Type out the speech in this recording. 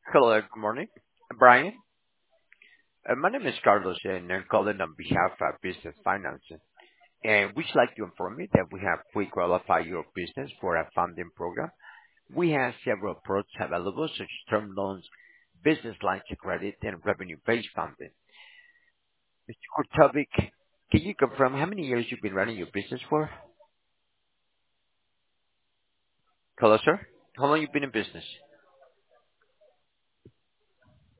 Hello, good morning. Brian, my name is Carlos, and I'm calling on behalf of Business Financing. And we'd like to inform you that we have pre-qualified your business for a funding program. We have several products available, such as term loans, business lines of credit, and revenue-based funding. Mr. Kurtovic, can you confirm how many years you've been running your business for? Hello, sir. How long you been in business?